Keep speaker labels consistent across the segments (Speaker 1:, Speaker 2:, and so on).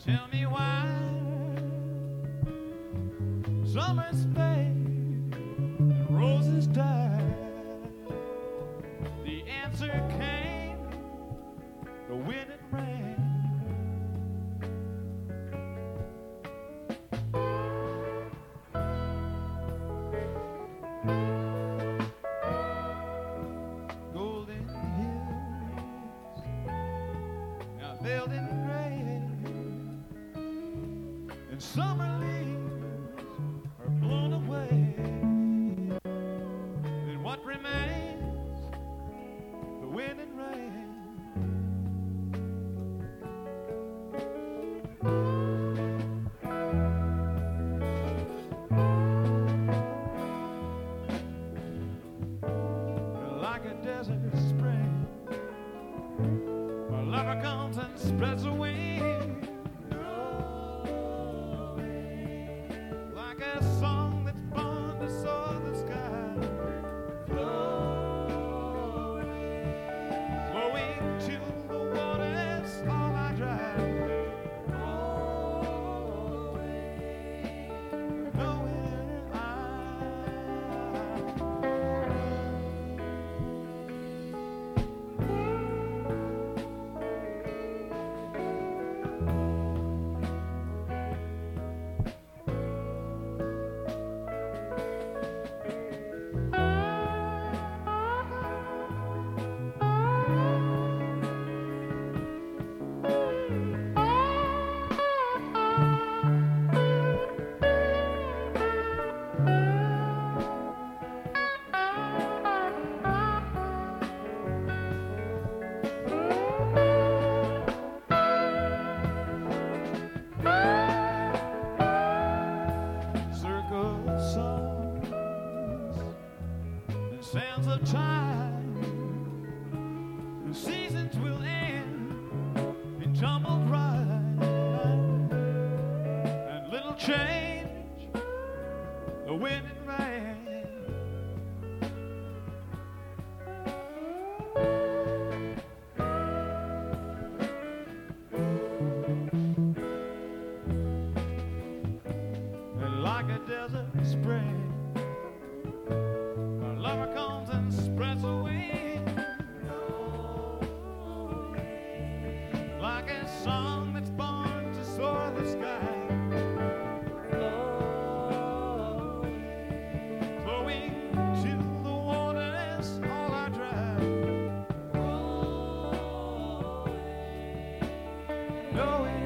Speaker 1: Tell me why summers fade and roses die. The answer came, the wind and rain. Golden hills, now veiled in gray, and summer leaves are blown away. Then what remains? The wind and rain. Like a desert spring, a lover comes and spreads a wing. Like a song that's born to soar the sky. Flowing to the waters, all I drive. Nowhere sands of time, the seasons will end in tumbled ride, and little change, the wind and rain. And like a desert spring, lover comes and spreads a wing. Like a song that's born to soar the sky. Flowing to the waters, all I drive. Knowing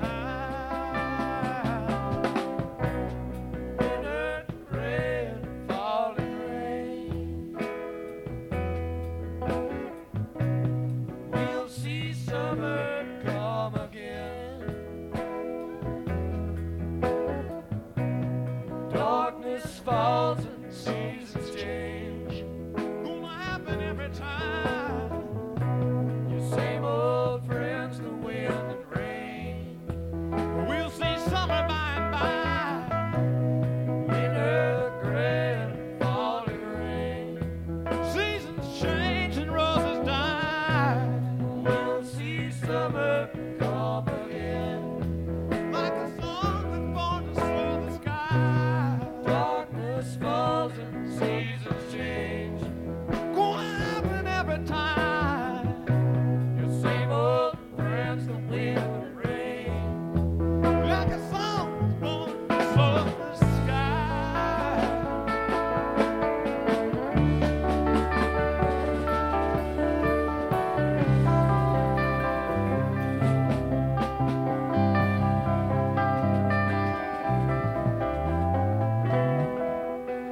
Speaker 1: falls and seasons change. Gonna happen every time. Your same old friends, the wind and rain. We'll see summer by and by. Winter, gray, and falling rain. Seasons change and roses die. We'll see summer come again. Like a song that's born to soar the sky. Falls and seasons